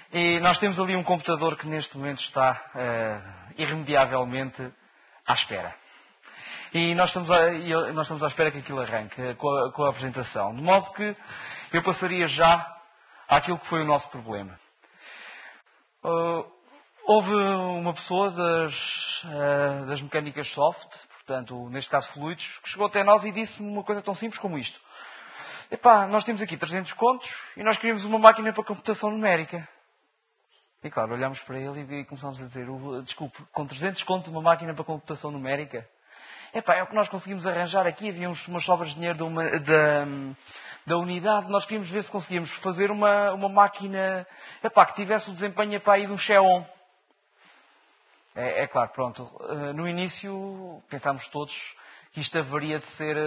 E nós temos ali um computador que neste momento está irremediavelmente à espera. E nós estamos à espera que aquilo arranque com a apresentação. De modo que eu passaria já àquilo que foi o nosso problema. Houve uma pessoa das mecânicas soft, portanto, neste caso fluidos, que chegou até nós e disse-me uma coisa tão simples como isto. Epá, nós temos aqui 300 contos e nós queríamos uma máquina para computação numérica. E claro, olhámos para ele e começámos a dizer, desculpe, com 300 contos uma máquina para computação numérica? Epá, é o que nós conseguimos arranjar aqui, havia umas sobras de dinheiro da unidade, nós queríamos ver se conseguíamos fazer uma máquina que tivesse o desempenho aí de um Xeon. É claro, pronto, no início pensámos todos que isto haveria de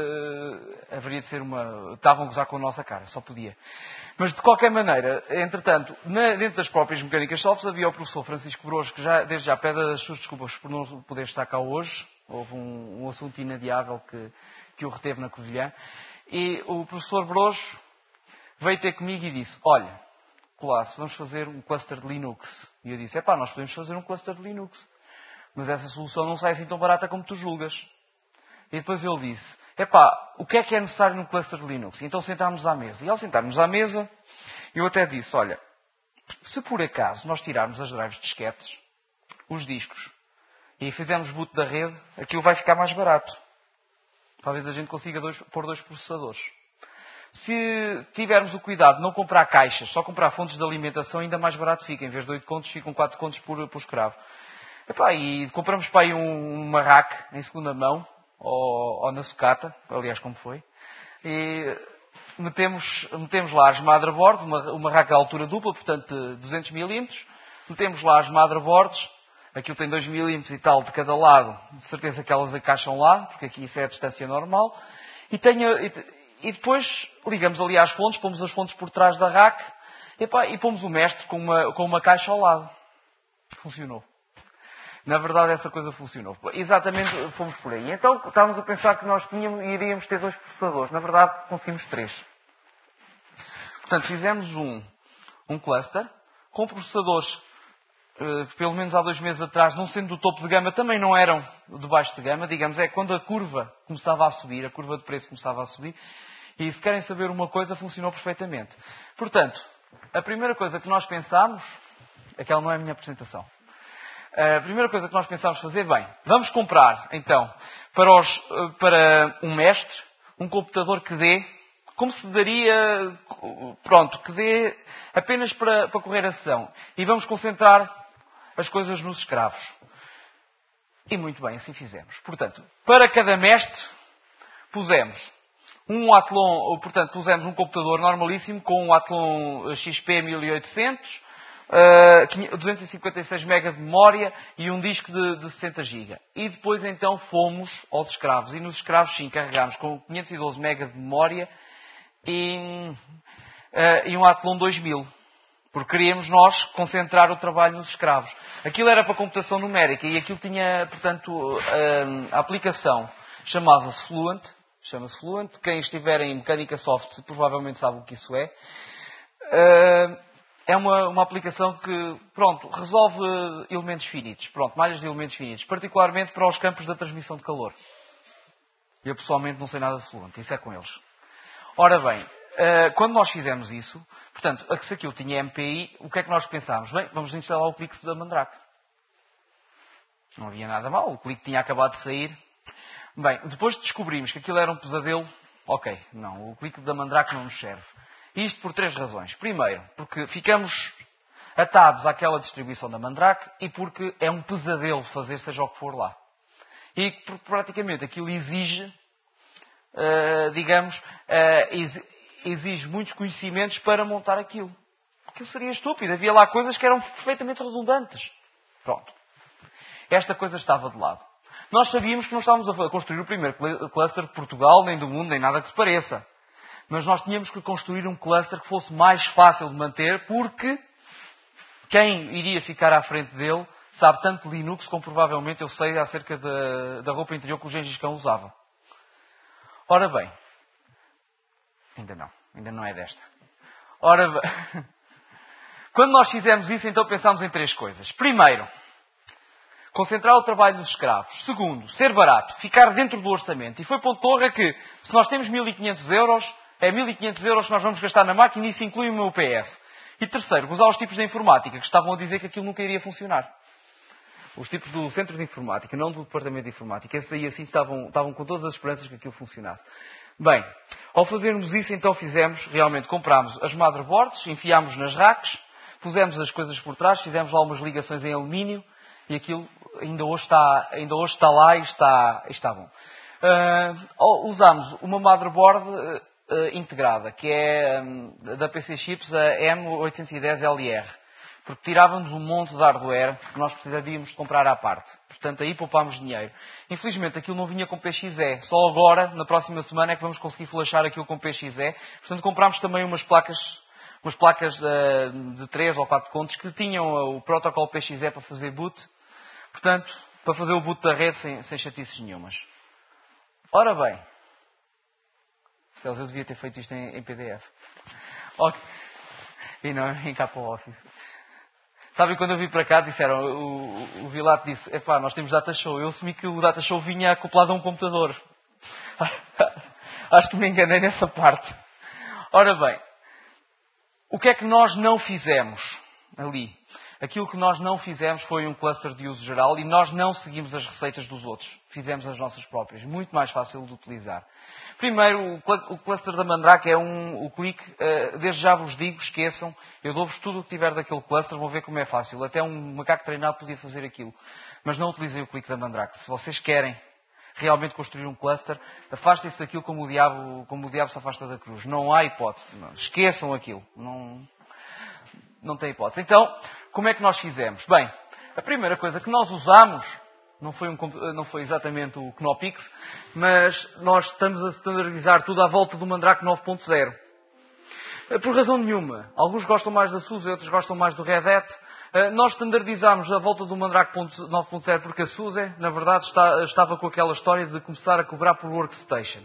ser uma... Estavam a gozar com a nossa cara, só podia. Mas de qualquer maneira, entretanto, dentro das próprias mecânicas softs havia o professor Francisco Brojo, que desde já pede as suas desculpas por não poder estar cá hoje. Houve um assunto inadiável que o reteve na Covilhã. E o professor Brojo veio ter comigo e disse, olha, Colasso, vamos fazer um cluster de Linux. E eu disse, nós podemos fazer um cluster de Linux. Mas essa solução não sai assim tão barata como tu julgas. E depois ele disse, o que é necessário num cluster de Linux? E então sentámos à mesa. E ao sentarmos à mesa, eu até disse, olha, se por acaso nós tirarmos as drives de disquetes, os discos, e fizermos boot da rede, aquilo vai ficar mais barato. Talvez a gente consiga pôr 2 processadores. Se tivermos o cuidado de não comprar caixas, só comprar fontes de alimentação, ainda mais barato fica. Em vez de 8 contos, ficam 4 contos por escravo. E compramos para aí uma rack em segunda mão, ou na sucata, aliás, como foi. E metemos lá as motherboards, uma rack à altura dupla, portanto, de 200 mm. Metemos lá as motherboards. Aquilo tem 2 mm e tal de cada lado. De certeza que elas encaixam lá, porque aqui isso é a distância normal. E depois ligamos ali às fontes, pomos as fontes por trás da rack e pomos o mestre com uma caixa ao lado. Funcionou. Na verdade, essa coisa funcionou. Exatamente, fomos por aí. Então, estávamos a pensar que nós iríamos ter 2 processadores. Na verdade, conseguimos 3. Portanto, fizemos um cluster com processadores pelo menos há 2 meses atrás, não sendo do topo de gama, também não eram de baixo de gama, digamos, quando a curva começava a subir, a curva de preço começava a subir, e se querem saber uma coisa, funcionou perfeitamente. Portanto, a primeira coisa que nós pensámos, aquela não é a minha apresentação, a primeira coisa que nós pensámos fazer, vamos comprar, então, para um mestre, um computador que dê, como se daria, que dê apenas para correr a sessão, e vamos concentrar as coisas nos escravos. E muito bem, assim fizemos. Portanto, para cada mestre, pusemos um Athlon, pusemos um computador normalíssimo com um Athlon XP 1800, 256 MB de memória e um disco de 60 GB. E depois então fomos aos escravos. E nos escravos sim, carregámos com 512 MB de memória e um Athlon 2000. Porque queríamos nós concentrar o trabalho nos escravos. Aquilo era para computação numérica e aquilo tinha, portanto, a aplicação chamava-se Fluent. Chama-se Fluent. Quem estiver em mecânica soft provavelmente sabe o que isso é. É uma aplicação que, resolve elementos finitos. Malhas de elementos finitos. Particularmente para os campos da transmissão de calor. Eu pessoalmente não sei nada de Fluent. Isso é com eles. Ora bem, quando nós fizemos isso, portanto, se aquilo tinha MPI, o que é que nós pensámos? Vamos instalar o clique da Mandrake. Não havia nada mal, o clique tinha acabado de sair. Depois descobrimos que aquilo era um pesadelo. O clique da Mandrake não nos serve. Isto por 3 razões. Primeiro, porque ficamos atados àquela distribuição da Mandrake e porque é um pesadelo fazer seja o que for lá. E praticamente aquilo exige, exige muitos conhecimentos para montar aquilo. Aquilo seria estúpido. Havia lá coisas que eram perfeitamente redundantes. Esta coisa estava de lado. Nós sabíamos que não estávamos a construir o primeiro cluster de Portugal, nem do mundo, nem nada que se pareça. Mas nós tínhamos que construir um cluster que fosse mais fácil de manter, porque quem iria ficar à frente dele sabe tanto de Linux como provavelmente eu sei acerca da roupa interior que o Gengis Khan usava. Ora bem, ainda não é desta. Ora bem, Quando nós fizemos isso, então pensámos em 3 coisas. Primeiro, concentrar o trabalho dos escravos. Segundo, ser barato, ficar dentro do orçamento. E foi ponto de honra que, se nós temos 1.500 euros, é 1.500 euros que nós vamos gastar na máquina e isso inclui o meu UPS. E terceiro, usar os tipos de informática que estavam a dizer que aquilo nunca iria funcionar. Os tipos do centro de informática, não do departamento de informática. Esses aí assim estavam com todas as esperanças que aquilo funcionasse. Bem, ao fazermos isso, então realmente comprámos as motherboards, enfiámos nas racks, pusemos as coisas por trás, fizemos lá umas ligações em alumínio e aquilo ainda hoje está lá e está bom. Usámos uma motherboard integrada, que é da PC Chips, a M810LR, porque tirávamos um monte de hardware que nós precisaríamos de comprar à parte. Portanto, aí poupámos dinheiro. Infelizmente, aquilo não vinha com PXE. Só agora, na próxima semana, é que vamos conseguir flashar aquilo com PXE. Portanto, comprámos também umas placas de 3 ou 4 contos que tinham o protocolo PXE para fazer boot. Portanto, para fazer o boot da rede sem chatices nenhumas. Ora bem. Eu devia ter feito isto em PDF. Okay. E não em capa office. Sabem, quando eu vim para cá, disseram, o Vilato disse, nós temos data show. Eu assumi que o data show vinha acoplado a um computador. Acho que me enganei nessa parte. Ora bem, o que é que nós não fizemos ali? Aquilo que nós não fizemos foi um cluster de uso geral e nós não seguimos as receitas dos outros. Fizemos as nossas próprias. Muito mais fácil de utilizar. Primeiro, o cluster da Mandrake é o clique. Desde já vos digo, esqueçam. Eu dou-vos tudo o que tiver daquele cluster. Vão ver como é fácil. Até um macaco treinado podia fazer aquilo. Mas não utilizem o clique da Mandrake. Se vocês querem realmente construir um cluster, afastem-se daquilo como o diabo se afasta da cruz. Não há hipótese. Não. Esqueçam aquilo. Não tem hipótese. Então, como é que nós fizemos? Bem, a primeira coisa que nós usamos não foi exatamente o Knopix, mas nós estamos a standardizar tudo à volta do Mandrake 9.0. Por razão nenhuma. Alguns gostam mais da SUSE, outros gostam mais do Red Hat. Nós standardizamos à volta do Mandrake 9.0 porque a SUSE, na verdade, estava com aquela história de começar a cobrar por workstation.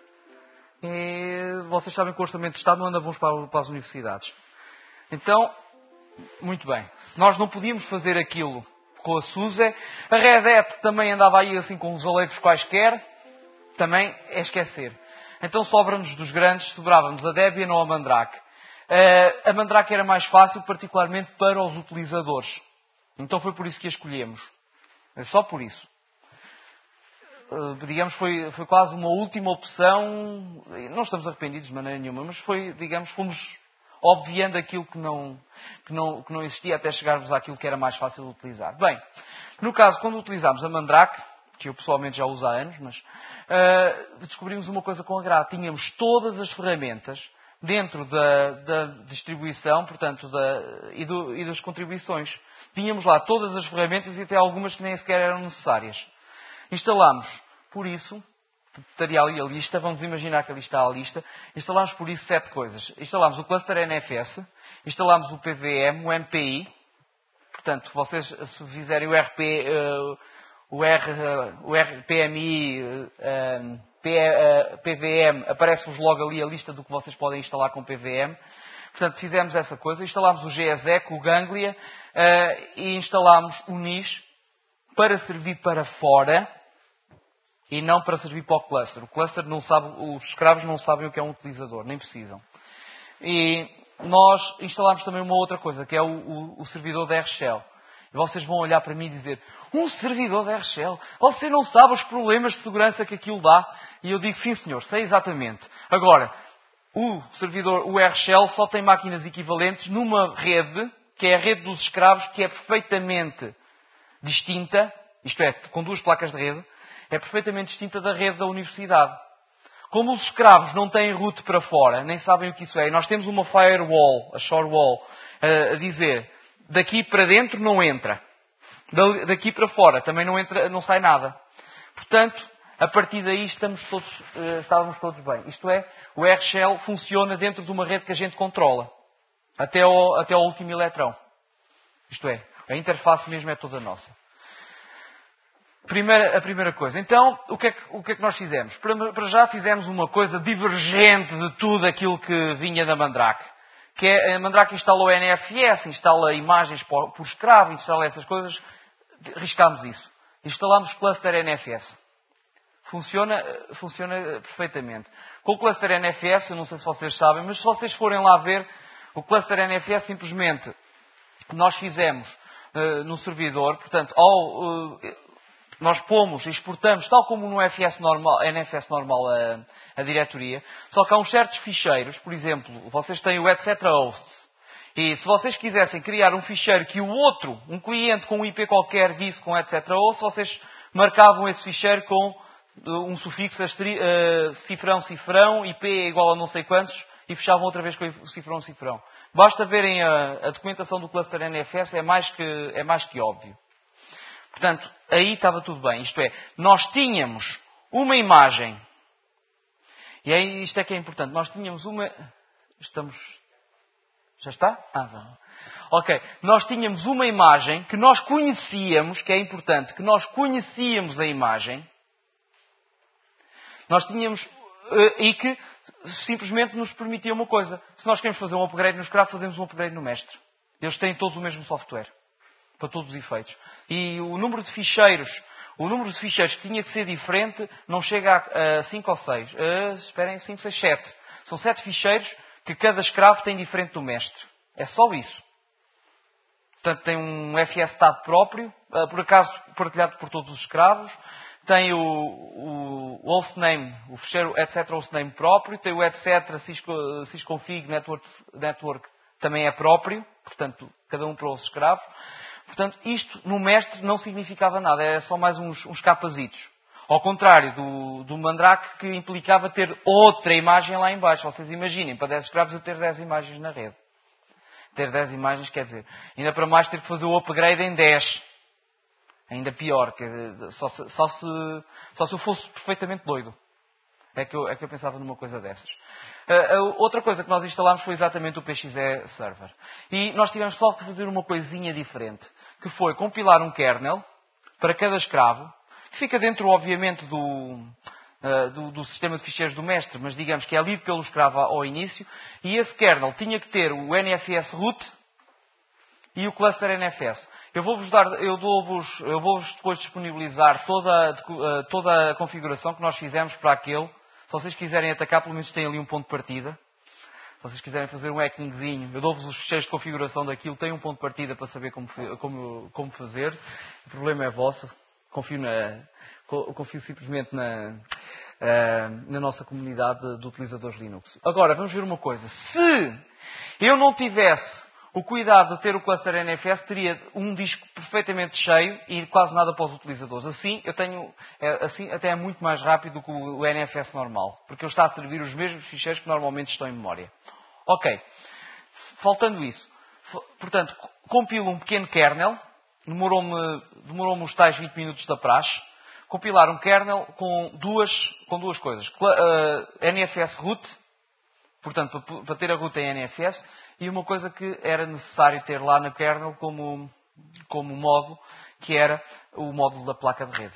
E vocês sabem que o orçamento de Estado não anda bons para as universidades. Então, muito bem. Se nós não podíamos fazer aquilo com a SUSE, a Red Hat também andava aí assim com os alepos quaisquer, também é esquecer. Então sobra-nos dos grandes, sobrava-nos a Debian ou a Mandrake. A Mandrake era mais fácil, particularmente para os utilizadores. Então foi por isso que a escolhemos. É só por isso. Digamos, foi quase uma última opção. Não estamos arrependidos de maneira nenhuma, mas fomos obviando aquilo que não existia até chegarmos àquilo que era mais fácil de utilizar. Bem, no caso, quando utilizámos a Mandrake, que eu pessoalmente já uso há anos, mas descobrimos uma coisa com a Gra. Tínhamos todas as ferramentas dentro da distribuição, portanto, e das contribuições. Tínhamos lá todas as ferramentas e até algumas que nem sequer eram necessárias. Instalámos, por isso, estaria ali a lista, vamos imaginar que ali está a lista, instalámos por isso 7 coisas. Instalámos o cluster NFS, instalámos o PVM, o MPI, portanto, vocês se fizerem o RPMI, PVM, aparece-vos logo ali a lista do que vocês podem instalar com PVM. Portanto, fizemos essa coisa, instalámos o GESEC, o Ganglia, e instalámos o NIS para servir para fora, e não para servir para o cluster. O cluster não sabe, os escravos não sabem o que é um utilizador, nem precisam. E nós instalámos também uma outra coisa, que é o servidor da RShell. E vocês vão olhar para mim e dizer, um servidor da RShell? Você não sabe os problemas de segurança que aquilo dá? E eu digo, sim senhor, sei exatamente. Agora, o RShell só tem máquinas equivalentes numa rede, que é a rede dos escravos, que é perfeitamente distinta, isto é, com 2 placas de rede, é perfeitamente distinta da rede da universidade. Como os escravos não têm route para fora, nem sabem o que isso é, e nós temos uma firewall, a shorewall, a dizer, daqui para dentro não entra, daqui para fora também não entra, não sai nada. Portanto, a partir daí estávamos todos bem. Isto é, o RShell funciona dentro de uma rede que a gente controla, até ao último eletrão. Isto é, a interface mesmo é toda nossa. A primeira coisa. Então, o que é que nós fizemos? Para já fizemos uma coisa divergente de tudo aquilo que vinha da Mandrake. que é a Mandrake instala o NFS, instala imagens por escravo, instala essas coisas. Riscámos isso. Instalámos cluster NFS. Funciona perfeitamente. Com o cluster NFS, eu não sei se vocês sabem, mas se vocês forem lá ver, o cluster NFS simplesmente nós fizemos no servidor, portanto, nós pomos e exportamos, tal como no NFS normal, a diretoria, só que há uns certos ficheiros, por exemplo, vocês têm o etc. hosts, e se vocês quisessem criar um ficheiro que o outro, um cliente com um IP qualquer, visse com etc. hosts, vocês marcavam esse ficheiro com um sufixo cifrão, IP é igual a não sei quantos, e fechavam outra vez com o cifrão. Basta verem a documentação do cluster NFS, é mais que óbvio. Portanto, aí estava tudo bem. Isto é, nós tínhamos uma imagem. E aí isto é que é importante. Nós tínhamos uma... Já está? Vamos. Ok. Nós tínhamos uma imagem que nós conhecíamos, que é importante, que nós conhecíamos a imagem. Nós tínhamos... e que simplesmente nos permitia uma coisa. Se nós queremos fazer um upgrade no escravo, fazemos um upgrade no mestre. Eles têm todos o mesmo software. Para todos os efeitos. E o número de ficheiros que tinha que ser diferente não chega a 5 ou 6. 5, 6, 7. São 7 ficheiros que cada escravo tem diferente do mestre. É só isso. Portanto, tem um FS-tab próprio, por acaso partilhado por todos os escravos. Tem o hostname, o ficheiro etc. hostname próprio. Tem o etc. sysconfig network também é próprio. Portanto, cada um para o escravo. Portanto, isto no mestre não significava nada, era só mais uns capazitos. Ao contrário do Mandrake, que implicava ter outra imagem lá em baixo. Vocês imaginem, para 10 escravos eu ter 10 imagens na rede. Ter 10 imagens quer dizer, ainda para mais ter que fazer o upgrade em 10. Ainda pior, só se eu fosse perfeitamente doido. É que eu pensava numa coisa dessas. Outra coisa que nós instalámos foi exatamente o PXE Server. E nós tivemos só que fazer uma coisinha diferente, que foi compilar um kernel para cada escravo, que fica dentro, obviamente, do sistema de ficheiros do mestre, mas digamos que é lido pelo escravo ao início, e esse kernel tinha que ter o NFS root e o cluster NFS. Eu vou-vos depois disponibilizar toda a configuração que nós fizemos para aquele. Se vocês quiserem atacar, pelo menos têm ali um ponto de partida. Se vocês quiserem fazer um hackingzinho, eu dou-vos os ficheiros de configuração daquilo, tem um ponto de partida para saber como fazer. O problema é vosso. Confio simplesmente na nossa comunidade de utilizadores Linux. Agora, vamos ver uma coisa. Se eu não tivesse o cuidado de ter o cluster NFS, teria um disco perfeitamente cheio e quase nada para os utilizadores. Assim até é muito mais rápido do que o NFS normal, porque ele está a servir os mesmos ficheiros que normalmente estão em memória. Ok. Faltando isso. Portanto, compilo um pequeno kernel. Demorou-me os tais 20 minutos da praxe. Compilar um kernel com duas coisas. NFS root, portanto, para ter a root em NFS, e uma coisa que era necessário ter lá no kernel como modo, que era o módulo da placa de rede.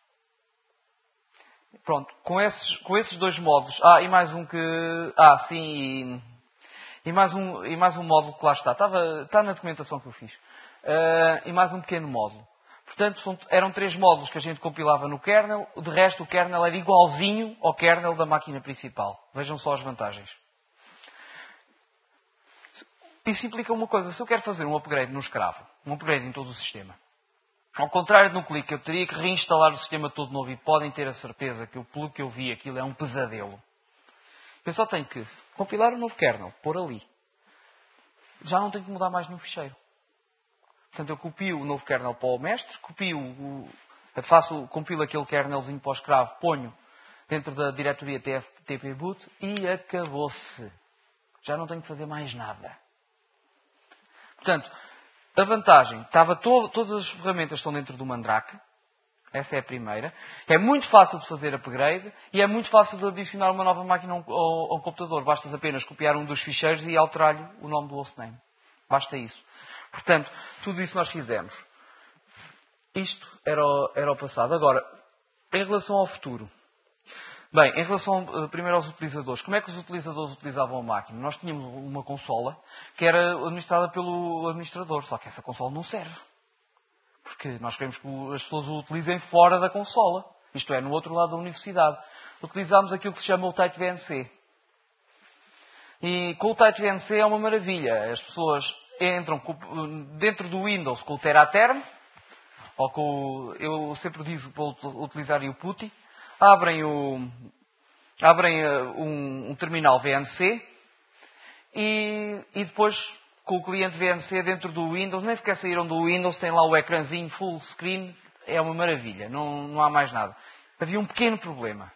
Pronto, com esses dois módulos. E mais um que... sim, e mais um módulo que lá está. Está na documentação que eu fiz. E mais um pequeno módulo. Portanto, eram 3 módulos que a gente compilava no kernel. De resto, o kernel era igualzinho ao kernel da máquina principal. Vejam só as vantagens. Isso implica uma coisa. Se eu quero fazer um upgrade no escravo, um upgrade em todo o sistema, ao contrário de no clique, eu teria que reinstalar o sistema todo novo e podem ter a certeza que, pelo que eu vi, aquilo é um pesadelo. Eu só tenho que compilar um novo kernel, pôr ali. Já não tenho que mudar mais nenhum ficheiro. Portanto, eu copio o novo kernel para o mestre, compilo aquele kernelzinho para o escravo, ponho dentro da diretoria tftpboot e acabou-se. Já não tenho que fazer mais nada. Portanto, a vantagem, todas as ferramentas estão dentro do Mandrake. Essa é a primeira. É muito fácil de fazer upgrade e é muito fácil de adicionar uma nova máquina ao computador. Basta apenas copiar um dos ficheiros e alterar-lhe o nome do hostname. Basta isso. Portanto, tudo isso nós fizemos. Isto era o passado. Agora, em relação ao futuro. Bem, em relação primeiro aos utilizadores, como é que os utilizadores utilizavam a máquina? Nós tínhamos uma consola que era administrada pelo administrador, só que essa consola não serve. Porque nós queremos que as pessoas o utilizem fora da consola, isto é, no outro lado da universidade. Utilizámos aquilo que se chama o TightVNC. E com o TightVNC é uma maravilha. As pessoas entram dentro do Windows com o Teraterm, ou com eu sempre digo para utilizar o PuTTY, abrem um terminal VNC e depois com o cliente VNC dentro do Windows, nem sequer saíram do Windows, tem lá o ecrãzinho full screen, é uma maravilha, não há mais nada. Havia um pequeno problema.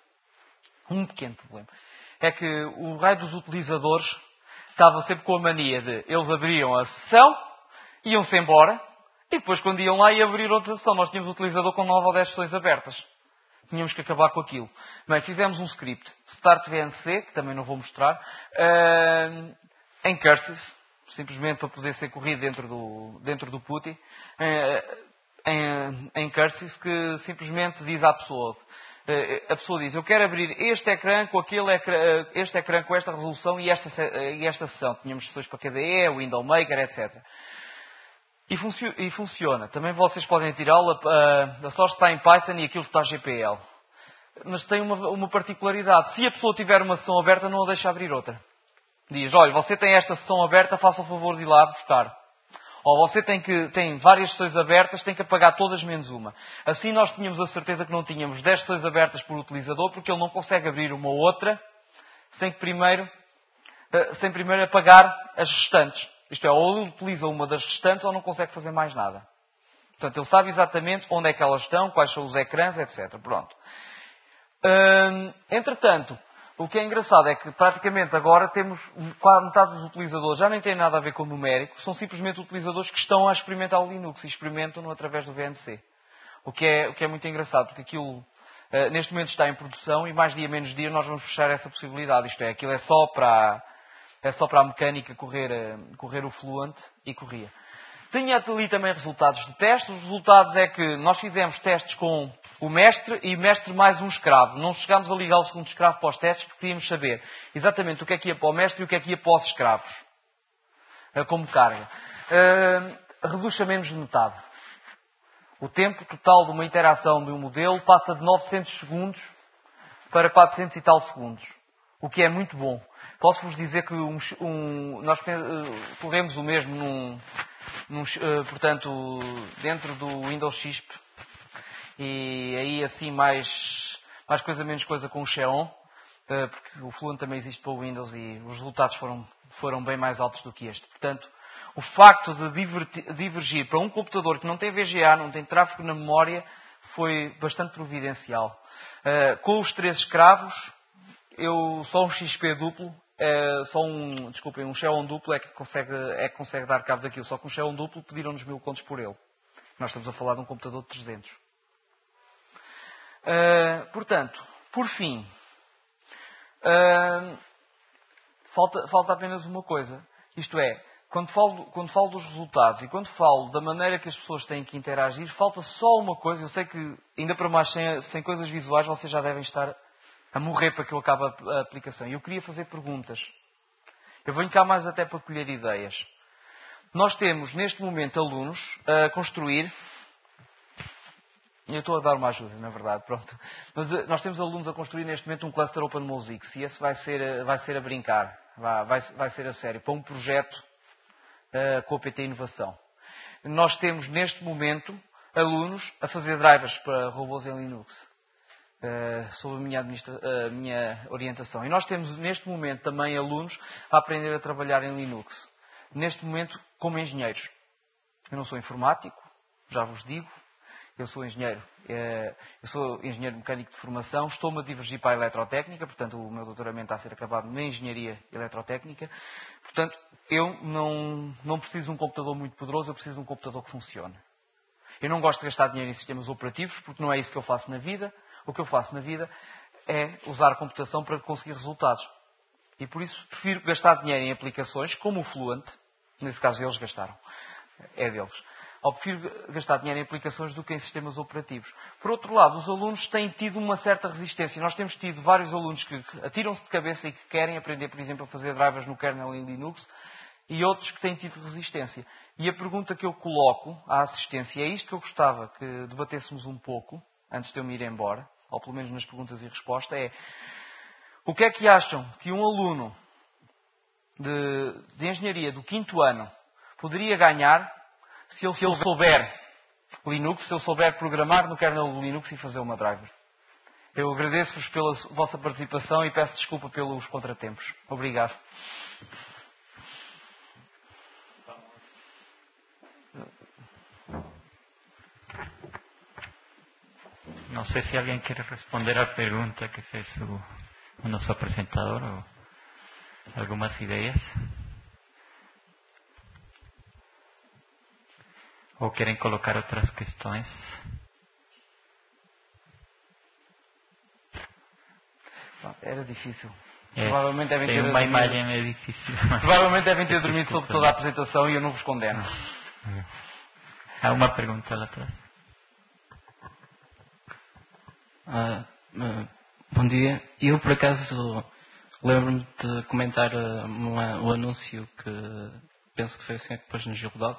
É que o raio dos utilizadores estava sempre com a mania de eles abriam a sessão, iam-se embora, e depois quando iam lá e abrir outra sessão, nós tínhamos o utilizador com 9 ou 10 sessões abertas. Tínhamos que acabar com aquilo. Bem, fizemos um script, StartVNC, que também não vou mostrar, em curses, simplesmente para poder ser corrido dentro do PuTTY, em curses, que simplesmente diz à pessoa, a pessoa diz, eu quero abrir este ecrã com este ecrã com esta resolução e esta sessão. Tínhamos sessões para KDE, Window Maker, etc. E funciona. Também vocês podem tirá-la. A source está em Python e aquilo está GPL. Mas tem uma particularidade. Se a pessoa tiver uma sessão aberta, não a deixa abrir outra. Diz, olha, você tem esta sessão aberta, faça o favor de ir lá buscar. Ou você tem várias sessões abertas, tem que apagar todas menos uma. Assim nós tínhamos a certeza que não tínhamos 10 sessões abertas por utilizador, porque ele não consegue abrir uma outra sem primeiro apagar as restantes. Isto é, ou ele utiliza uma das restantes ou não consegue fazer mais nada. Portanto, ele sabe exatamente onde é que elas estão, quais são os ecrãs, etc. Pronto. Entretanto, o que é engraçado é que praticamente agora temos quase metade dos utilizadores, já nem tem nada a ver com o numérico, são simplesmente utilizadores que estão a experimentar o Linux e experimentam-no através do VNC. O que é muito engraçado, porque aquilo neste momento está em produção e mais dia menos dia nós vamos fechar essa possibilidade. Isto é, aquilo é só para a mecânica correr o Fluent e corria. Tinha ali também resultados de testes. Os resultados é que nós fizemos testes com o mestre e mestre mais um escravo. Não chegámos a ligar o segundo escravo para os testes porque queríamos saber exatamente o que é que ia para o mestre e o que é que ia para os escravos. Como carga. Reduz a menos de metade. O tempo total de uma interação de um modelo passa de 900 segundos para 400 e tal segundos. O que é muito bom. Posso-vos dizer que nós corremos o mesmo portanto, dentro do Windows XP e aí assim mais coisa menos coisa com o Xeon, porque o Fluent também existe para o Windows e os resultados foram bem mais altos do que este. Portanto, o facto de divergir para um computador que não tem VGA, não tem tráfego na memória, foi bastante providencial. Com os 3 escravos, só um XP duplo, um Xeon duplo é que consegue dar cabo daquilo. Só que um Xeon duplo pediram-nos 1000 contos por ele. Nós estamos a falar de um computador de 300. Portanto, por fim, falta apenas uma coisa. Isto é, quando falo dos resultados e quando falo da maneira que as pessoas têm que interagir, falta só uma coisa. Eu sei que, ainda para mais, sem coisas visuais, vocês já devem estar a morrer para que eu acabe a aplicação. Eu queria fazer perguntas. Eu venho cá mais até para colher ideias. Nós temos, neste momento, alunos a construir... Eu estou a dar uma ajuda, na verdade, pronto. Mas nós temos alunos a construir, neste momento, um cluster OpenMosix. E esse vai ser a brincar. Vai ser a sério. Para um projeto com a PT Inovação. Nós temos, neste momento, alunos a fazer drivers para robôs em Linux. Sob a minha orientação. E nós temos neste momento também alunos a aprender a trabalhar em Linux. Neste momento como engenheiros. Eu não sou informático, já vos digo. Eu sou engenheiro. Eu sou engenheiro mecânico de formação. Estou-me a divergir para a eletrotécnica. Portanto, o meu doutoramento está a ser acabado na engenharia eletrotécnica. Portanto, eu não preciso de um computador muito poderoso. Eu preciso de um computador que funcione. Eu não gosto de gastar dinheiro em sistemas operativos porque não é isso que eu faço na vida. O que eu faço na vida é usar a computação para conseguir resultados. E por isso prefiro gastar dinheiro em aplicações como o Fluent. Nesse caso eles gastaram. É deles. Ou prefiro gastar dinheiro em aplicações do que em sistemas operativos. Por outro lado, os alunos têm tido uma certa resistência. Nós temos tido vários alunos que atiram-se de cabeça e que querem aprender, por exemplo, a fazer drivers no kernel em Linux, e outros que têm tido resistência. E a pergunta que eu coloco à assistência, é isto que eu gostava que debatêssemos um pouco, antes de eu me ir embora, ou pelo menos nas perguntas e respostas, é: o que é que acham que um aluno de engenharia do 5º ano poderia ganhar se ele souber Linux, se ele souber programar no kernel do Linux e fazer uma driver? Eu agradeço-vos pela vossa participação e peço desculpa pelos contratempos. Obrigado. No sé si alguien quiere responder a la pregunta que fez o nosso apresentador o algumas ideias. Ou querem colocar outras questões. Era difícil. É, Provavelmente devem tem ter uma dormido. imagem é difícil. Provavelmente devem ter dormido sobre toda a apresentação e eu não vos condeno. Há uma pergunta lá atrás. Bom dia. Eu, por acaso, lembro-me de comentar o anúncio que penso que foi assim que pôs no Gil Dot.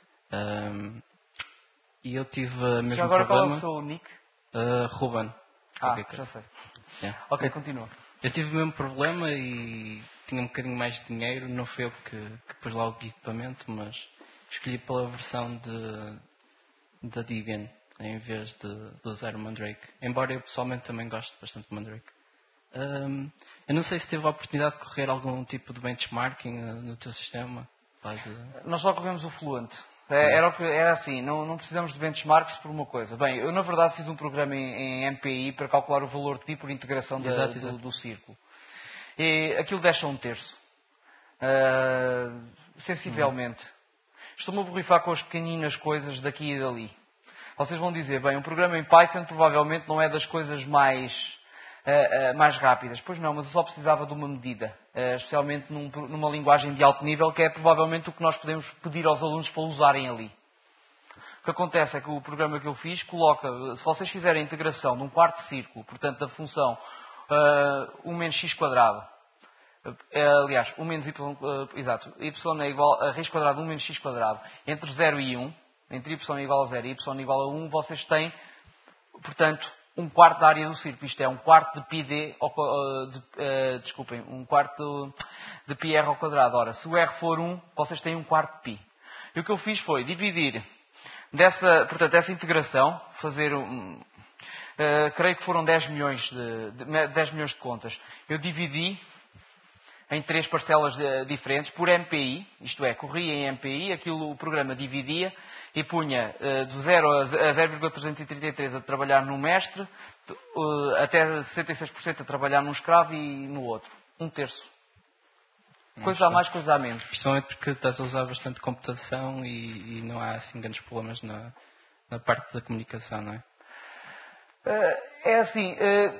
E eu tive o mesmo Já agora problema. qual é o seu nick? Ruben. Já sei. Yeah. Ok, continua. Eu tive o mesmo problema e tinha um bocadinho mais de dinheiro. Não foi eu que pus lá o equipamento, mas escolhi pela versão da Debian em vez de usar o Mandrake. Embora eu pessoalmente também goste bastante do Mandrake. Eu não sei se teve a oportunidade de correr algum tipo de benchmarking no teu sistema. Nós só corremos o Fluent. Era assim, não precisamos de benchmarks por uma coisa. Bem, eu na verdade fiz um programa em MPI para calcular o valor de pi por integração do círculo. E aquilo deixa 1/3. Sensivelmente. Estou-me a borrifar com as pequeninas coisas daqui e dali. Vocês vão dizer, bem, um programa em Python provavelmente não é das coisas mais rápidas. Pois não, mas eu só precisava de uma medida. Especialmente numa linguagem de alto nível, que é provavelmente o que nós podemos pedir aos alunos para usarem ali. O que acontece é que o programa que eu fiz coloca, se vocês fizerem a integração de um quarto círculo, portanto da função 1 menos x quadrado, aliás, 1 menos y, exato, y é igual a raiz quadrada de 1 menos x quadrado, entre 0 e 1, entre y igual a 0 e y igual a 1, vocês têm, portanto, 1/4 da área do círculo. Isto é 1/4 de πd, desculpem, 1/4 de πr ao quadrado. Ora, se o r for 1, vocês têm 1/4 de π. E o que eu fiz foi dividir dessa integração, fazer creio que foram 10 milhões de contas. Eu dividi em 3 parcelas diferentes por MPI, isto é, corria em MPI, o programa dividia e punha de 0 a 0,333 a trabalhar num mestre, até 66% a trabalhar num escravo e no outro. 1/3. Coisa a mais, coisa a menos. Principalmente porque estás a usar bastante computação e não há assim grandes problemas na parte da comunicação, não é? É assim,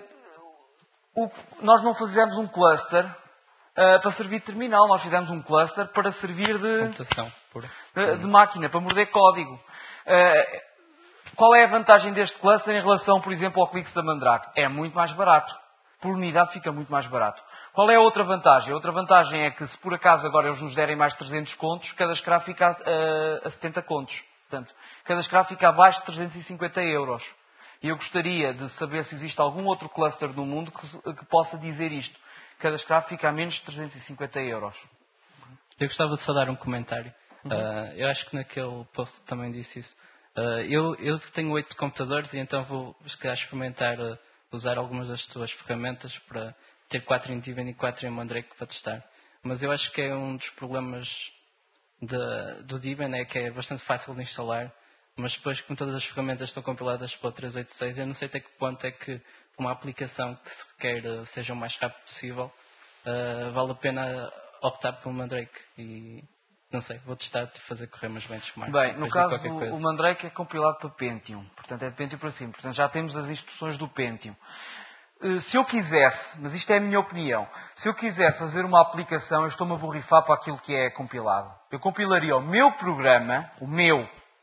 nós não fazemos um cluster para servir de terminal, nós fizemos um cluster para servir de máquina, para morder código. Qual é a vantagem deste cluster em relação, por exemplo, ao Clix da Mandrake? É muito mais barato. Por unidade fica muito mais barato. Qual é a outra vantagem? A outra vantagem é que se por acaso agora eles nos derem mais 300 contos, cada escravo fica a 70 contos. Portanto, cada escravo fica abaixo de 350 euros. E eu gostaria de saber se existe algum outro cluster no mundo que possa dizer isto. Cada escravo fica a menos de 350 euros. Eu gostava de só dar um comentário. Eu acho que naquele post também disse isso. Eu tenho 8 computadores e então vou, se calhar, experimentar usar algumas das tuas ferramentas para ter 4 em Debian e 4 em Mandrake para testar. Mas eu acho que é um dos problemas do Debian, é que é bastante fácil de instalar, mas depois, como todas as ferramentas estão compiladas para o 386, eu não sei até que ponto é que uma aplicação que se requer seja o mais rápido possível, vale a pena optar pelo Mandrake. E não sei, vou testar de fazer correr umas benchmarks. Bem, no caso o Mandrake é compilado para Pentium, portanto é de Pentium para cima, portanto já temos as instruções do Pentium. Se eu quisesse, mas isto é a minha opinião, se eu quiser fazer uma aplicação, eu estou-me a borrifar para aquilo que é compilado. Eu compilaria o meu programa,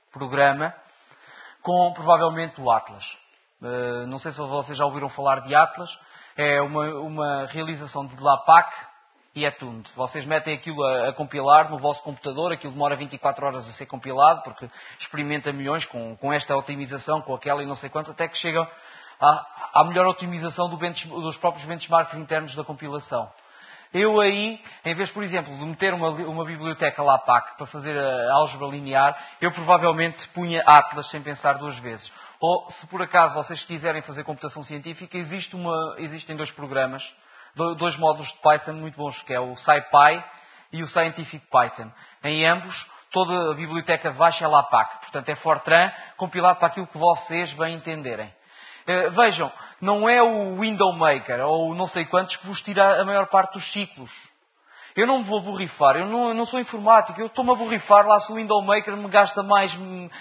programa com provavelmente o Atlas. Não sei se vocês já ouviram falar de Atlas. É uma realização de LAPACK e é tudo. Vocês metem aquilo a compilar no vosso computador, aquilo demora 24 horas a ser compilado, porque experimenta milhões com esta otimização, com aquela e não sei quanto, até que chegam à melhor otimização dos próprios benchmarks internos da compilação. Eu aí, em vez, por exemplo, de meter uma biblioteca LAPACK para fazer a álgebra linear, eu provavelmente punha Atlas sem pensar duas vezes. Ou, se por acaso vocês quiserem fazer computação científica, existem dois programas, dois módulos de Python muito bons, que é o SciPy e o Scientific Python. Em ambos, toda a biblioteca de baixo é LAPACK. Portanto, é Fortran compilado para aquilo que vocês bem entenderem. Vejam, não é o Window Maker ou não sei quantos que vos tira a maior parte dos ciclos. Eu não me vou borrifar, eu não sou informático, eu estou-me a borrifar lá se o Window Maker me gasta mais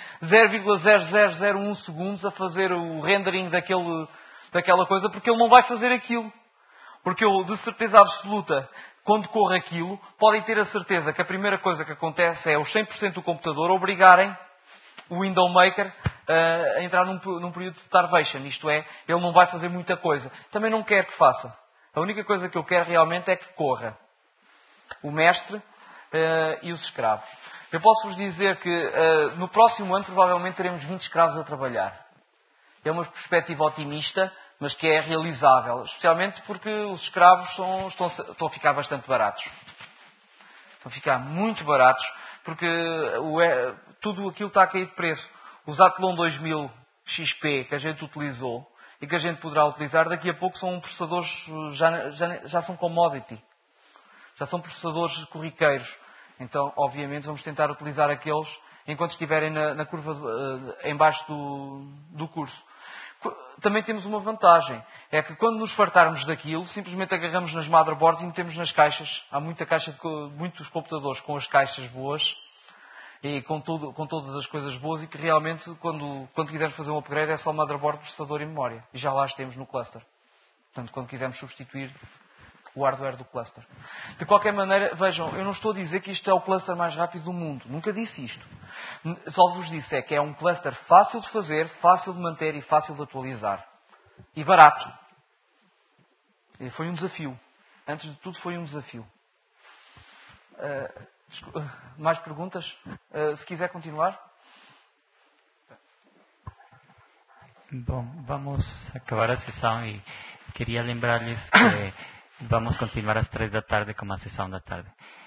0,0001 segundos a fazer o rendering daquela coisa, porque ele não vai fazer aquilo. Porque eu, de certeza absoluta, quando corro aquilo, podem ter a certeza que a primeira coisa que acontece é os 100% do computador obrigarem o Window Maker a entrar num período de starvation. Isto é, ele não vai fazer muita coisa. Também não quero que faça. A única coisa que eu quero realmente é que corra o mestre e os escravos. Eu posso-vos dizer que no próximo ano provavelmente teremos 20 escravos a trabalhar. É uma perspectiva otimista, mas que é realizável. Especialmente porque os escravos estão a ficar bastante baratos. Estão a ficar muito baratos, porque tudo aquilo está a cair de preço. Os Athlon 2000 XP que a gente utilizou e que a gente poderá utilizar, daqui a pouco são processadores, já são commodity. Já são processadores corriqueiros. Então, obviamente, vamos tentar utilizar aqueles enquanto estiverem na curva em baixo do curso. Também temos uma vantagem. É que quando nos fartarmos daquilo, simplesmente agarramos nas motherboards e metemos nas caixas. Há muitos computadores com as caixas boas e com todas as coisas boas e que realmente, quando quisermos fazer um upgrade, é só motherboard, processador e memória. E já lá as temos no cluster. Portanto, quando quisermos substituir o hardware do cluster. De qualquer maneira, vejam, eu não estou a dizer que isto é o cluster mais rápido do mundo. Nunca disse isto. Só vos disse que é um cluster fácil de fazer, fácil de manter e fácil de atualizar. E barato. E foi um desafio. Antes de tudo, foi um desafio. Mais perguntas? Se quiser continuar. Bom, vamos acabar a sessão e queria lembrar-lhes que vamos continuar às 3 da tarde com a sessão da tarde.